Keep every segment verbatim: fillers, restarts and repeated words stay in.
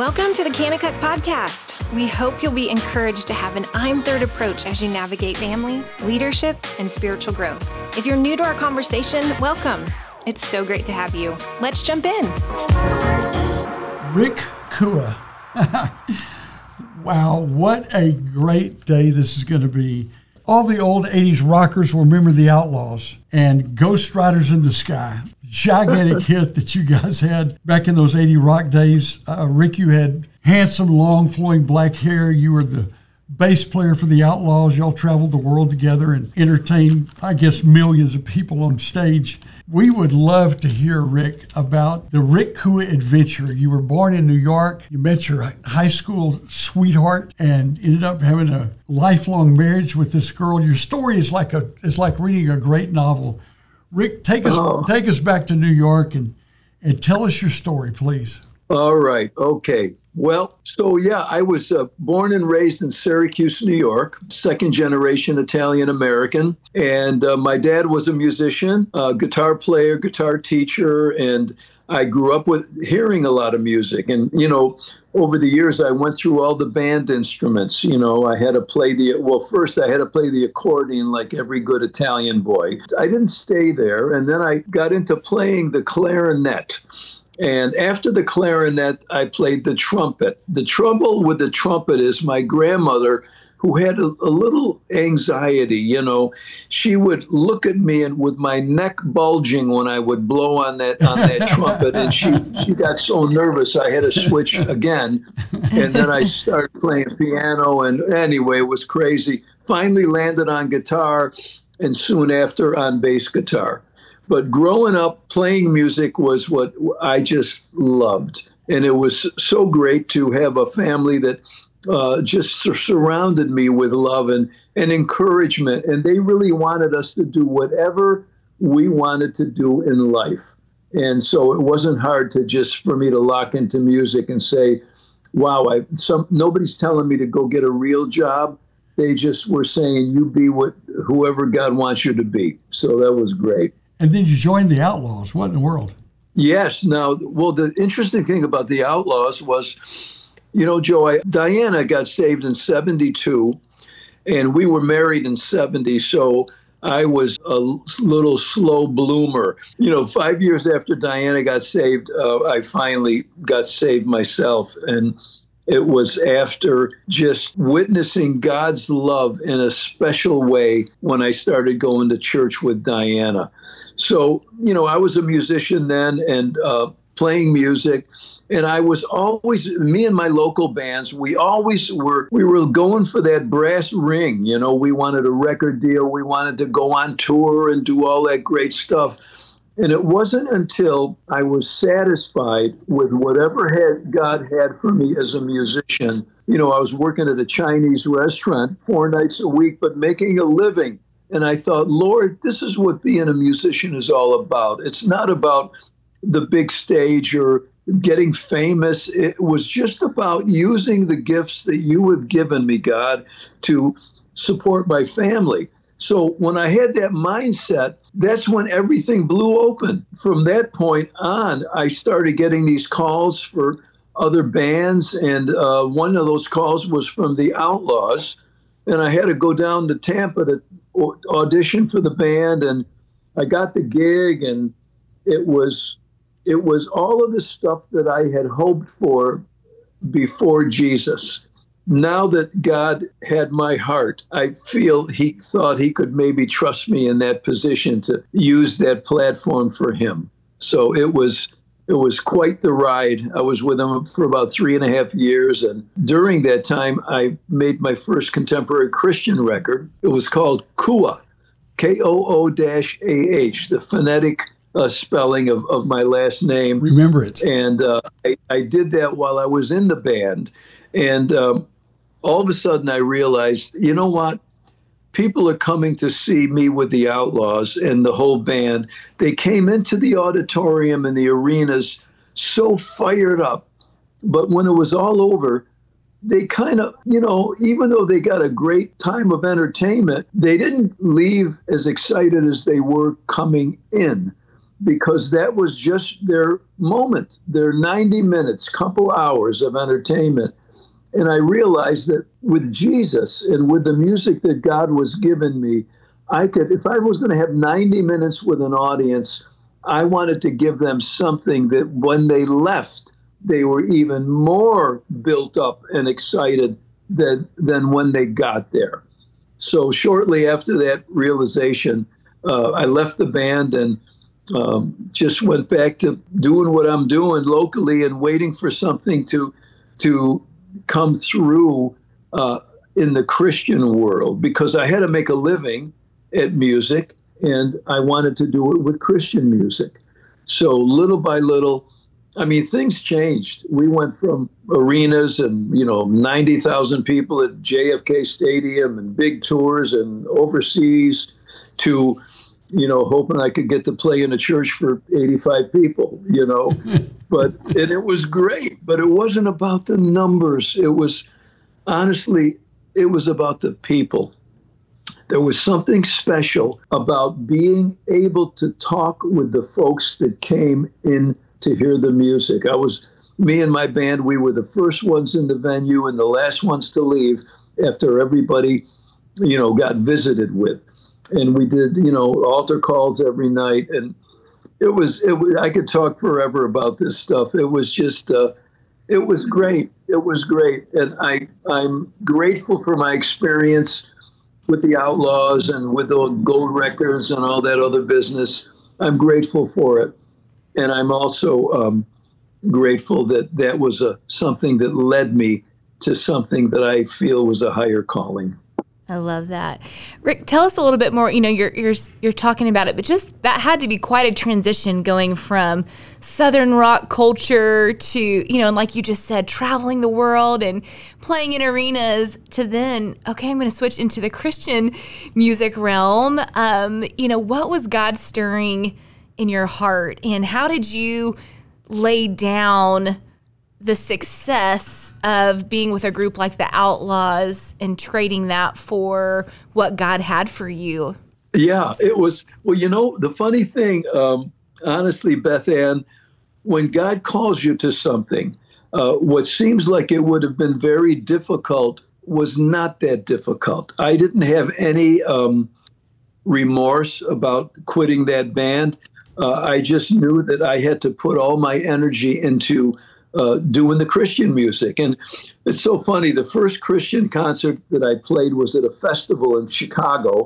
Welcome to the Kanakuk Podcast. We hope you'll be encouraged to have an I'm Third approach as you navigate family, leadership, and spiritual growth. If you're new to our conversation, welcome. It's so great to have you. Let's jump in. Rick Kua. Wow, what a great day this is going to be. All the old eighties rockers will remember the Outlaws and Ghost Riders in the Sky. Gigantic hit that you guys had back in those eighty rock days. Uh, Rick, you had handsome, long, flowing black hair. You were the bass player for the Outlaws. Y'all traveled the world together and entertained, I guess, millions of people on stage. We would love to hear, Rick, about the Rick Kua adventure. You were born in New York. You met your high school sweetheart and ended up having a lifelong marriage with this girl. Your story is like a is like reading a great novel. Rick, take us oh. take us back to New York and, and tell us your story, please. All right. Okay. Well, so yeah, I was uh, born and raised in Syracuse, New York, second generation Italian American. And uh, my dad was a musician, a guitar player, guitar teacher, and I grew up with hearing a lot of music. And, you know, over the years, I went through all the band instruments. You know, I had to play the, well, first I had to play the accordion like every good Italian boy. I didn't stay there. And then I got into playing the clarinet. And after the clarinet, I played the trumpet. The trouble with the trumpet is my grandmother, who had a, a little anxiety, you know, she would look at me and with my neck bulging when I would blow on that on that trumpet, and she she got so nervous I had to switch again, and then I started playing piano, and anyway, it was crazy. Finally landed on guitar, and soon after on bass guitar. But growing up, playing music was what I just loved. And it was so great to have a family that uh, just sur- surrounded me with love and, and encouragement. And they really wanted us to do whatever we wanted to do in life. And so it wasn't hard to just for me to lock into music and say, wow, I, some, nobody's telling me to go get a real job. They just were saying, you be what whoever God wants you to be. So that was great. And then you joined the Outlaws. What in the world? Yes. Now, well, the interesting thing about the Outlaws was, you know, Joe, I, Diana got saved in seventy-two, and we were married in seventy. So I was a little slow bloomer. You know, five years after Diana got saved, uh, I finally got saved myself. And it was after just witnessing God's love in a special way when I started going to church with Diana. So, you know, I was a musician then and uh, playing music. And I was always, me and my local bands, we always were, we were going for that brass ring. You know, we wanted a record deal. We wanted to go on tour and do all that great stuff. And it wasn't until I was satisfied with whatever had God had for me as a musician. You know, I was working at a Chinese restaurant four nights a week, but making a living. And I thought, Lord, this is what being a musician is all about. It's not about the big stage or getting famous. It was just about using the gifts that you have given me, God, to support my family. So when I had that mindset, that's when everything blew open. From that point on, I started getting these calls for other bands. And uh, one of those calls was from the Outlaws. And I had to go down to Tampa to audition for the band. And I got the gig. And it was, it was all of the stuff that I had hoped for before Jesus. Now that God had my heart, I feel he thought he could maybe trust me in that position to use that platform for him. So it was it was quite the ride. I was with him for about three and a half years. And during that time, I made my first contemporary Christian record. It was called Kua, K O O A H, the phonetic uh, spelling of, of my last name. Remember it. And uh, I, I did that while I was in the band. And um, all of a sudden I realized, you know what? People are coming to see me with the Outlaws and the whole band. They came into the auditorium and the arenas so fired up. But when it was all over, they kind of, you know, even though they got a great time of entertainment, they didn't leave as excited as they were coming in. because that was just their moment, their ninety minutes, couple hours of entertainment. And I realized that with Jesus and with the music that God was giving me, I could, if I was going to have ninety minutes with an audience, I wanted to give them something that when they left, they were even more built up and excited than, than when they got there. So shortly after that realization, uh, I left the band and um, just went back to doing what I'm doing locally and waiting for something to to come through uh, in the Christian world, because I had to make a living at music and I wanted to do it with Christian music. So little by little, I mean, things changed. We went from arenas and, you know, ninety thousand people at J F K Stadium and big tours and overseas to, you know, hoping I could get to play in a church for eighty-five people, you know. But and it was great, but it wasn't about the numbers. It was, honestly, it was about the people. There was something special about being able to talk with the folks that came in to hear the music. I was, me and my band, we were the first ones in the venue and the last ones to leave after everybody, you know, got visited with. And we did, you know, altar calls every night. And it was, it was, I could talk forever about this stuff. It was just, uh, it was great. It was great. And I, I'm grateful for my experience with the Outlaws and with the Gold Records and all that other business. I'm grateful for it. And I'm also um, grateful that that was a, something that led me to something that I feel was a higher calling. I love that. Rick, tell us a little bit more. You know, you're you're you're talking about it, but just that had to be quite a transition going from Southern rock culture to, you know, and like you just said, traveling the world and playing in arenas to then, okay, I'm going to switch into the Christian music realm. Um, you know, what was God stirring in your heart, and how did you lay down the success of being with a group like the Outlaws and trading that for what God had for you? Yeah, it was, well, you know, the funny thing, um, honestly, Beth Ann, when God calls you to something, uh, what seems like it would have been very difficult was not that difficult. I didn't have any um, remorse about quitting that band. Uh, I just knew that I had to put all my energy into uh, doing the Christian music. And it's so funny. The first Christian concert that I played was at a festival in Chicago.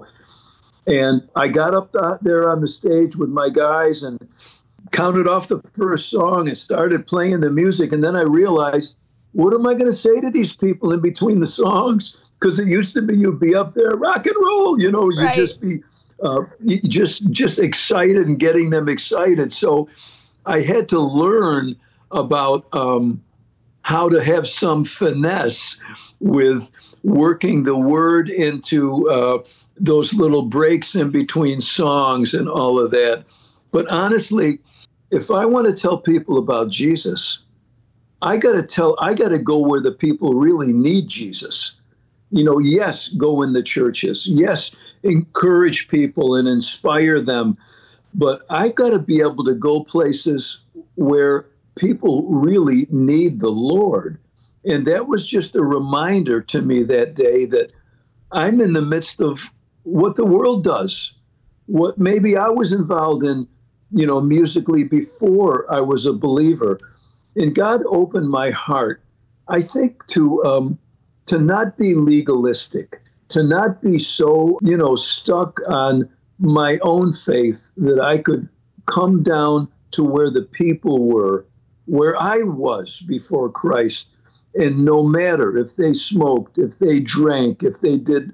And I got up there on the stage with my guys and counted off the first song and started playing the music. And then I realized, what am I going to say to these people in between the songs? Because it used to be you'd be up there, rock and roll, you know, you'd right. just be uh, just just excited and getting them excited. So I had to learn about um, how to have some finesse with working the word into uh, those little breaks in between songs and all of that. But honestly, if I want to tell people about Jesus, I got to tell, I got to go where the people really need Jesus. You know, yes, go in the churches. Yes, encourage people and inspire them. But I got to be able to go places where people really need the Lord. And that was just a reminder to me that day that I'm in the midst of what the world does, what maybe I was involved in, you know, musically before I was a believer. And God opened my heart, I think, to um, to not be legalistic, to not be so, you know, stuck on my own faith that I could come down to where the people were, where I was before Christ. And no matter if they smoked, if they drank, if they did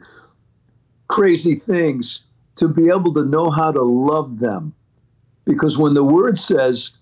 crazy things, to be able to know how to love them. Because when the word says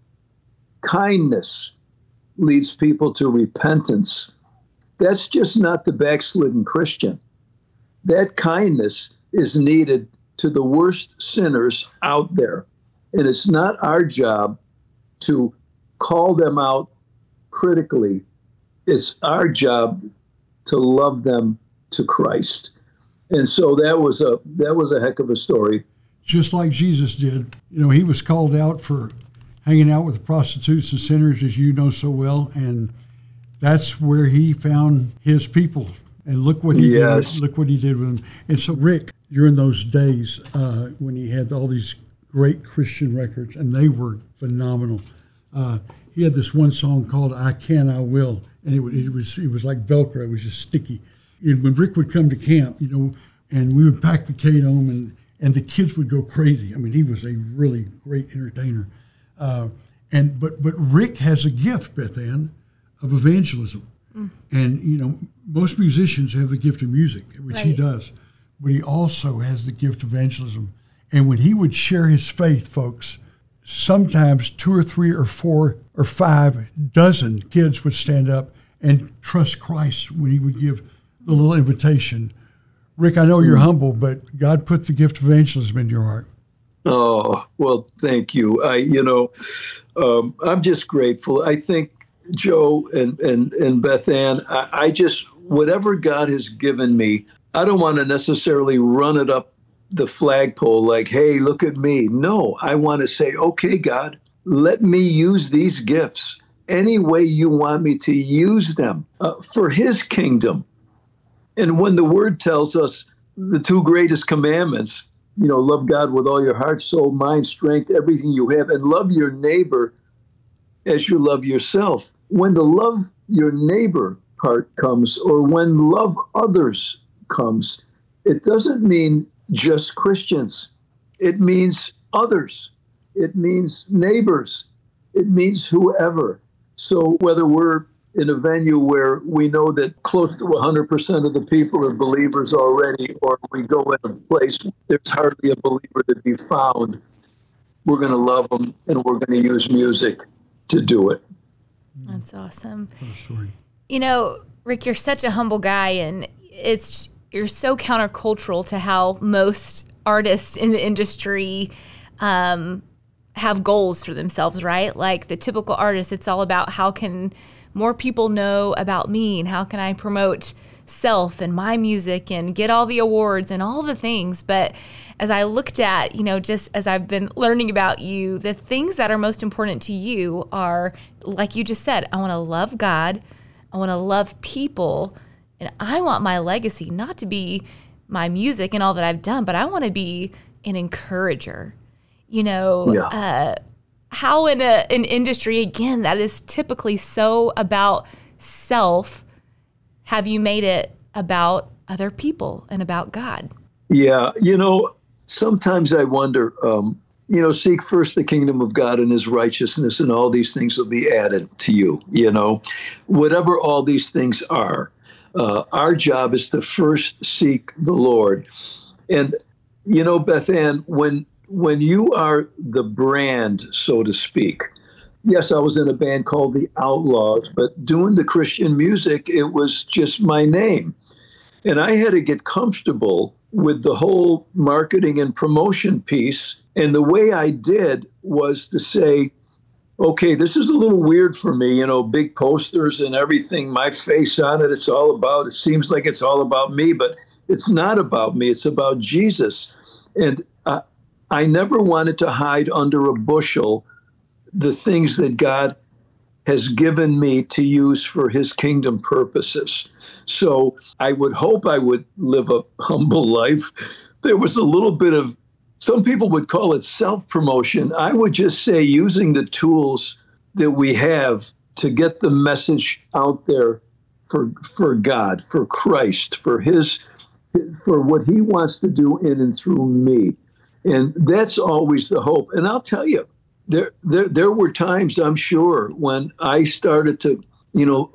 kindness leads people to repentance, that's just not the backslidden Christian. That kindness is needed to the worst sinners out there. And it's not our job to call them out critically. It's our job to love them to Christ. And so that was a that was a heck of a story. just like Jesus did. You know, he was called out for hanging out with prostitutes and sinners, as you know so well, and that's where he found his people. And look what he yes. did. Look what he did with them. And so, Rick, during those days uh, when he had all these great Christian records, and they were phenomenal. Uh, he had this one song called "I Can, I Will," and it, it was it was like Velcro. It was just sticky. And when Rick would come to camp, you know, and we would pack the K Dome, and and the kids would go crazy. I mean, he was a really great entertainer. Uh, and but but Rick has a gift, Beth Ann, of evangelism. Mm. And, you know, most musicians have the gift of music, which right. he does, but he also has the gift of evangelism. And when he would share his faith, folks, sometimes two or three or four or five dozen kids would stand up and trust Christ when he would give the little invitation. Rick, I know you're mm. humble, but God put the gift of evangelism in your heart. Oh, well, thank you. I, you know, um, I'm just grateful. I think, Joe and, and, and Beth Ann, I, I just, whatever God has given me, I don't want to necessarily run it up the flagpole like, hey, look at me. No, I want to say, okay, God, let me use these gifts any way you want me to use them uh, for his kingdom. And when the word tells us the two greatest commandments, you know, love God with all your heart, soul, mind, strength, everything you have, and love your neighbor as you love yourself. When the love your neighbor part comes, or when love others comes, it doesn't mean just Christians. It means others. It means neighbors. It means whoever. So whether we're in a venue where we know that close to one hundred percent of the people are believers already, or we go in a place where there's hardly a believer to be found, we're going to love them, and we're going to use music to do it. That's awesome. You know, Rick, you're such a humble guy, and it's you're so countercultural to how most artists in the industry um, have goals for themselves, right? Like the typical artist, it's all about how can more people know about me, and how can I promote self and my music and get all the awards and all the things. But as I looked at, you know, just as I've been learning about you, the things that are most important to you are, like you just said, I want to love God, I want to love people, and I want my legacy not to be my music and all that I've done, but I want to be an encourager. You know, yeah. uh, how in a, an industry, again, that is typically so about self, have you made it about other people and about God? Yeah, you know, sometimes I wonder, um, you know, seek first the kingdom of God and his righteousness, and all these things will be added to you, you know. Whatever all these things are, uh, our job is to first seek the Lord. And, you know, Beth Ann, when, when you are the brand, so to speak, yes, I was in a band called the Outlaws, but doing the Christian music, it was just my name. And I had to get comfortable with the whole marketing and promotion piece. And the way I did was to say, okay, this is a little weird for me, you know, big posters and everything, my face on it. It's all about, it seems like it's all about me, but it's not about me. It's about Jesus. And uh, I never wanted to hide under a bushel the things that God has given me to use for his kingdom purposes. So I would hope I would live a humble life. There was a little bit of, some people would call it self-promotion. I would just say using the tools that we have to get the message out there for for God, for Christ, for his, for what he wants to do in and through me. And that's always the hope. And I'll tell you, There, there, there were times, I'm sure, when I started to, you know,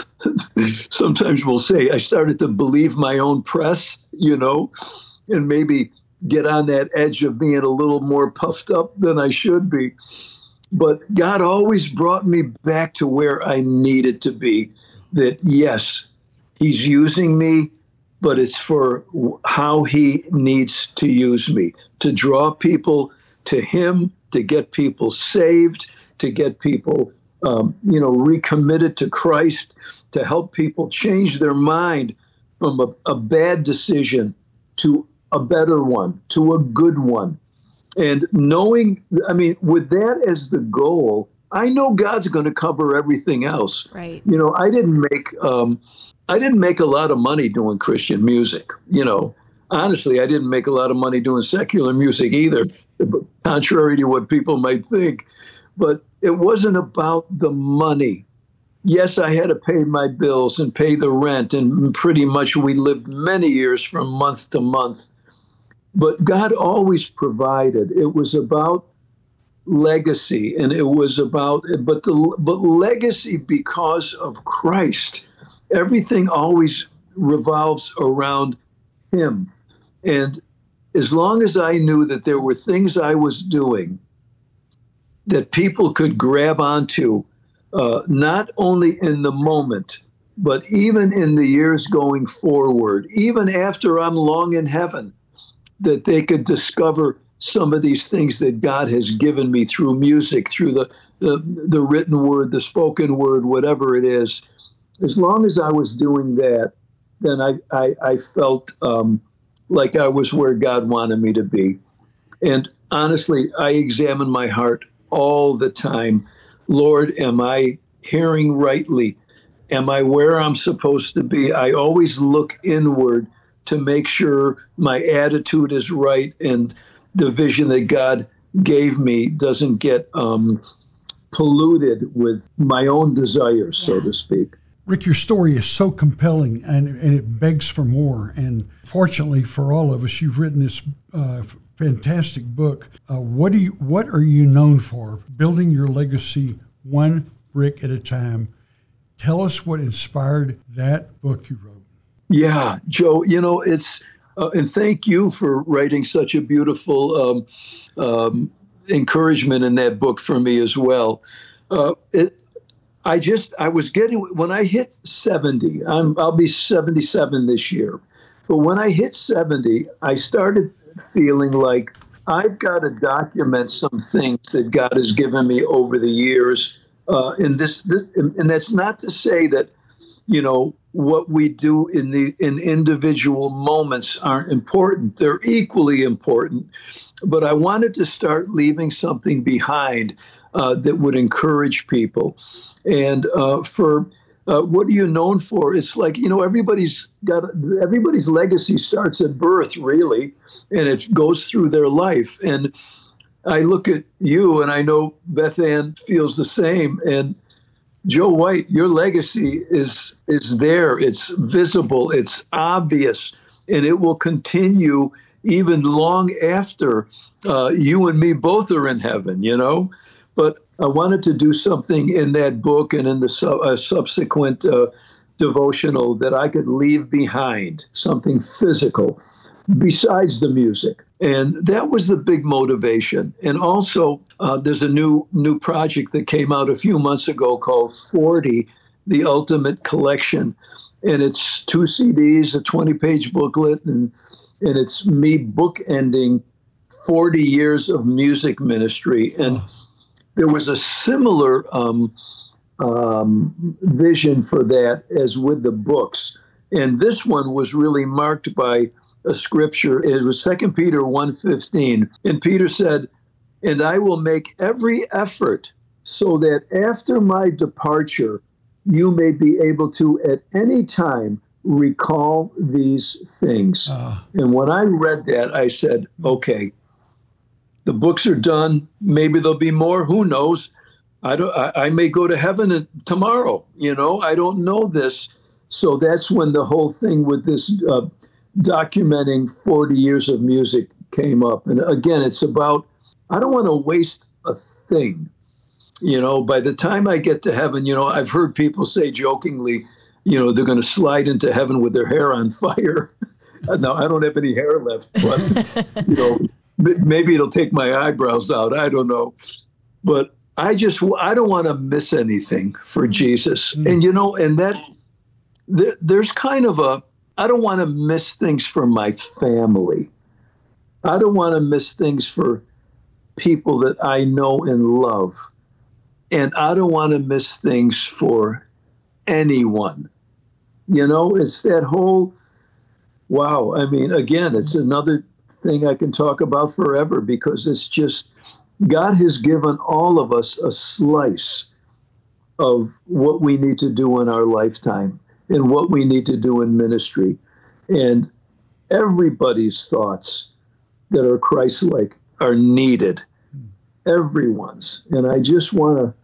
sometimes we'll say I started to believe my own press, you know, and maybe get on that edge of being a little more puffed up than I should be. But God always brought me back to where I needed to be, that yes, he's using me, but it's for how he needs to use me, to draw people to him, to get people saved, to get people, um, you know, recommitted to Christ, to help people change their mind from a, a bad decision to a better one, to a good one. And knowing, I mean, with that as the goal, I know God's going to cover everything else. Right. You know, I didn't make, um, I didn't make a lot of money doing Christian music. You know, honestly, I didn't make a lot of money doing secular music either, contrary to what people might think. But it wasn't about the money. Yes, I had to pay my bills and pay the rent, and pretty much we lived many years from month to month. But God always provided. It was about legacy, and it was about, but the but legacy because of Christ. Everything always revolves around him. And as long as I knew that there were things I was doing that people could grab onto, uh, not only in the moment, but even in the years going forward, even after I'm long in heaven, that they could discover some of these things that God has given me through music, through the, the, the written word, the spoken word, whatever it is. As long as I was doing that, then I, I, I felt um, like I was where God wanted me to be. And honestly, I examine my heart all the time. Lord, am I hearing rightly? Am I where I'm supposed to be? I always look inward to make sure my attitude is right and the vision that God gave me doesn't get um, polluted with my own desires, so to speak. Rick, your story is so compelling, and, and it begs for more. And fortunately for all of us, you've written this uh, fantastic book. Uh, what do you? What are you known for? Building your legacy one brick at a time. Tell us what inspired that book you wrote. Yeah, Joe, you know, it's, uh, and thank you for writing such a beautiful um, um, encouragement in that book for me as well. Uh, it, I just, I was getting, when I hit seventy, I'm, I'll be seventy-seven this year. But when I hit seventy, I started feeling like I've got to document some things that God has given me over the years. Uh, and this, this, and that's not to say that, you know, what we do in the in individual moments aren't important. They're equally important. But I wanted to start leaving something behind uh, that would encourage people. And uh, for uh, what are you known for? It's like, you know, everybody's got everybody's legacy starts at birth, really, and it goes through their life. And I look at you, and I know Beth Ann feels the same. And Joe White, your legacy is is there. It's visible. It's obvious, and it will continue even long after uh, you and me both are in heaven. You know, but I wanted to do something in that book and in the su- uh, subsequent uh, devotional that I could leave behind, something physical besides the music. And that was the big motivation. And also, uh, there's a new new project that came out a few months ago called forty, The Ultimate Collection. And it's two C Ds, a twenty-page booklet, and and it's me bookending forty years of music ministry. And oh. There was a similar um, um, vision for that as with the books. And this one was really marked by a scripture. It was Second Peter one fifteen. And Peter said, "And I will make every effort so that after my departure, you may be able to at any time recall these things." Uh. And when I read that, I said, okay, the books are done. Maybe there'll be more. Who knows? I don't. I, I may go to heaven tomorrow. You know, I don't know this. So that's when the whole thing with this uh, documenting forty years of music came up. And again, it's about, I don't want to waste a thing. You know, by the time I get to heaven, you know, I've heard people say jokingly, you know, they're going to slide into heaven with their hair on fire. Now, I don't have any hair left, but, you know, maybe it'll take my eyebrows out. I don't know. But I just, I don't want to miss anything for Jesus. Mm-hmm. And, you know, and that, there, there's kind of a, I don't want to miss things for my family. I don't want to miss things for people that I know and love. And I don't want to miss things for anyone. You know, it's that whole, wow. I mean, again, it's another thing I can talk about forever, because it's just, God has given all of us a slice of what we need to do in our lifetime and what we need to do in ministry. And everybody's thoughts that are Christ-like are needed. Everyone's. And I just want to,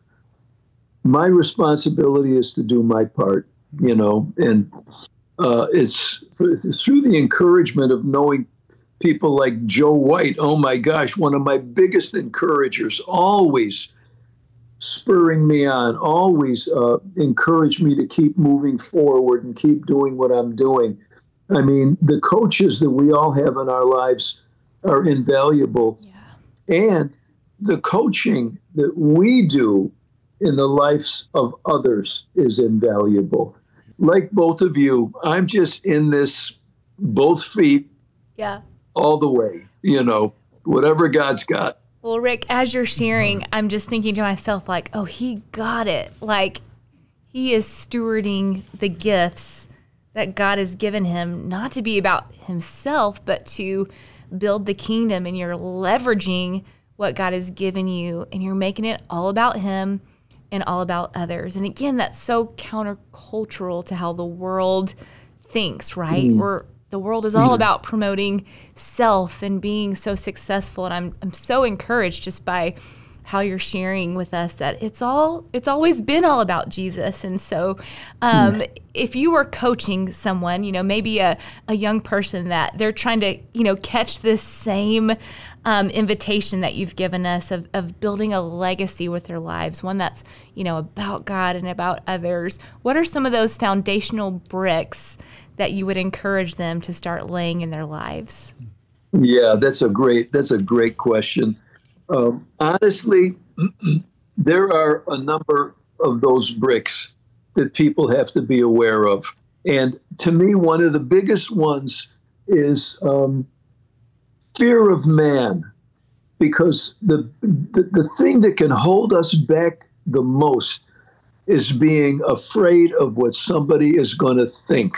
my responsibility is to do my part, you know, and uh, it's, it's through the encouragement of knowing people like Joe White. Oh my gosh, one of my biggest encouragers, always spurring me on, always uh, encouraged me to keep moving forward and keep doing what I'm doing. I mean, the coaches that we all have in our lives are invaluable. Yeah. And the coaching that we do in the lives of others is invaluable. Like both of you, I'm just in this, both feet, yeah, all the way, you know, whatever God's got. Well, Rick, as you're sharing, I'm just thinking to myself, like, oh, he got it. Like, he is stewarding the gifts that God has given him, not to be about himself, but to build the kingdom. And you're leveraging what God has given you, and you're making it all about him and all about others. And again, that's so countercultural to how the world thinks, right? Mm. We're The world is all about promoting self and being so successful. And I'm I'm so encouraged just by how you're sharing with us that it's all it's always been all about Jesus. And so um, mm. if you were coaching someone, you know, maybe a, a young person that they're trying to, you know, catch this same um, invitation that you've given us of, of building a legacy with their lives, one that's, you know, about God and about others, what are some of those foundational bricks that you would encourage them to start laying in their lives? Yeah, that's a great, that's a great question. Um, honestly, there are a number of those bricks that people have to be aware of. And to me, one of the biggest ones is um, fear of man, because the, the the thing that can hold us back the most is being afraid of what somebody is going to think.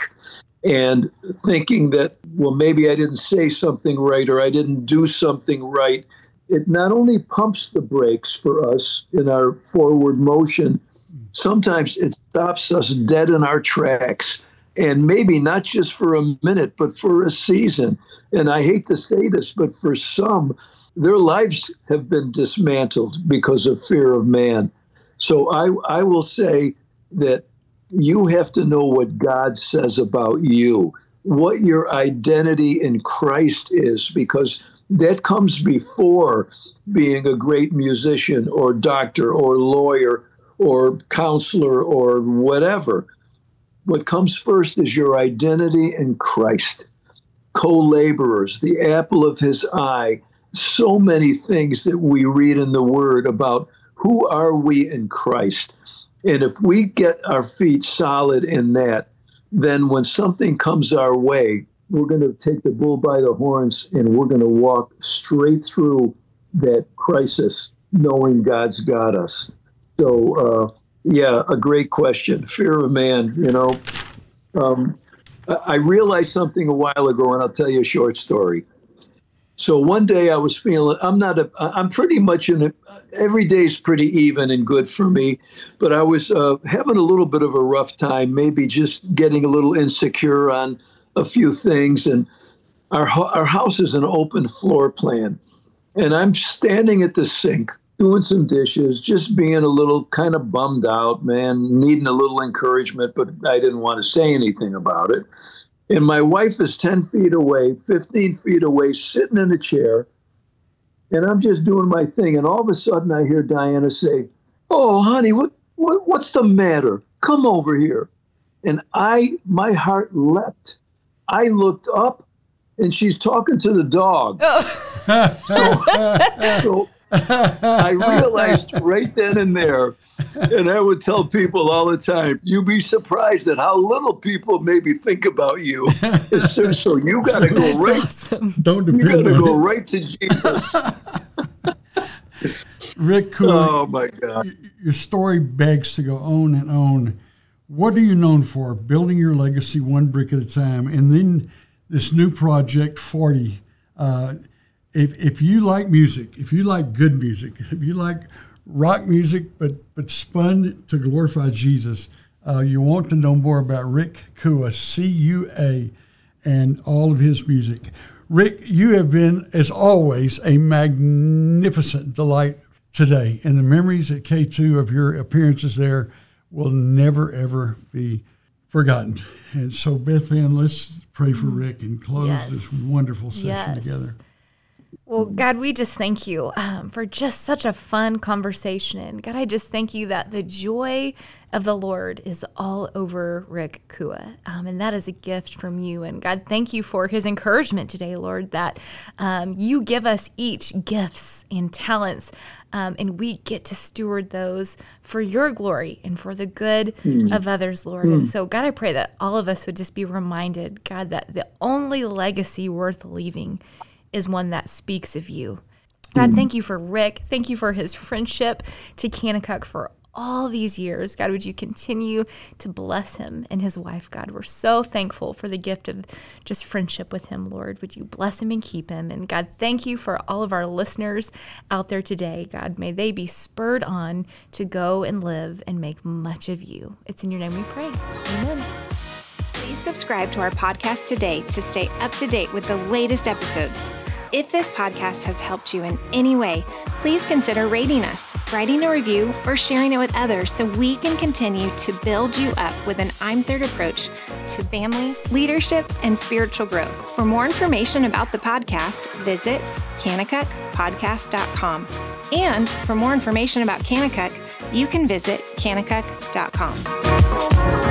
And thinking that, well, maybe I didn't say something right or I didn't do something right. It not only pumps the brakes for us in our forward motion, sometimes it stops us dead in our tracks. And maybe not just for a minute, but for a season. And I hate to say this, but for some, their lives have been dismantled because of fear of man. So I, I will say that you have to know what God says about you, what your identity in Christ is, because that comes before being a great musician or doctor or lawyer or counselor or whatever. What comes first is your identity in Christ. Co-laborers, the apple of his eye, so many things that we read in the Word about who are we in Christ. And if we get our feet solid in that, then when something comes our way, we're going to take the bull by the horns and we're going to walk straight through that crisis, knowing God's got us. So, uh, yeah, a great question. Fear of man, you know. Um, I realized something a while ago, and I'll tell you a short story. So one day I was feeling, I'm not a, I'm pretty much in a, every day's pretty even and good for me, but I was uh, having a little bit of a rough time, maybe just getting a little insecure on a few things. And our, our house is an open floor plan. And I'm standing at the sink, doing some dishes, just being a little kind of bummed out, man, needing a little encouragement, but I didn't want to say anything about it. And my wife is ten feet away, fifteen feet away, sitting in a chair. And I'm just doing my thing. And all of a sudden I hear Diana say, "Oh, honey, what, what what's the matter? Come over here." And I, my heart leapt. I looked up and she's talking to the dog. Oh. so, so I realized right then and there, and I would tell people all the time, you'd be surprised at how little people maybe think about you. So, so you got to go right. Awesome. Don't you depend got to on go it. right to Jesus. Rick Cooley, Oh my God! your story begs to go on and on. What are you known for? Building your legacy one brick at a time, and then this new project, forty. Uh, if if you like music, if you like good music, if you like rock music, but but spun to glorify Jesus, uh, you want to know more about Rick Cua, C U A, and all of his music. Rick, you have been, as always, a magnificent delight today, and the memories at K two of your appearances there will never, ever be forgotten. And so, Beth Ann, let's pray for Rick and close Yes. this wonderful session Yes. together. Well, God, we just thank you um, for just such a fun conversation. And God, I just thank you that the joy of the Lord is all over Rick Cua. Um, and that is a gift from you. And God, thank you for his encouragement today, Lord, that um, you give us each gifts and talents, um, and we get to steward those for your glory and for the good mm. of others, Lord. Mm. And so, God, I pray that all of us would just be reminded, God, that the only legacy worth leaving is one that speaks of you. God, thank you for Rick. Thank you for his friendship to Kanakuk for all these years. God, would you continue to bless him and his wife, God? We're so thankful for the gift of just friendship with him, Lord. Would you bless him and keep him? And God, thank you for all of our listeners out there today. God, may they be spurred on to go and live and make much of you. It's in your name we pray. Amen. Please subscribe to our podcast today to stay up to date with the latest episodes. If this podcast has helped you in any way, please consider rating us, writing a review, or sharing it with others so we can continue to build you up with an I'm Third approach to family, leadership, and spiritual growth. For more information about the podcast, visit kanakuk podcast dot com. And for more information about Kanakuk, you can visit kanakuk dot com.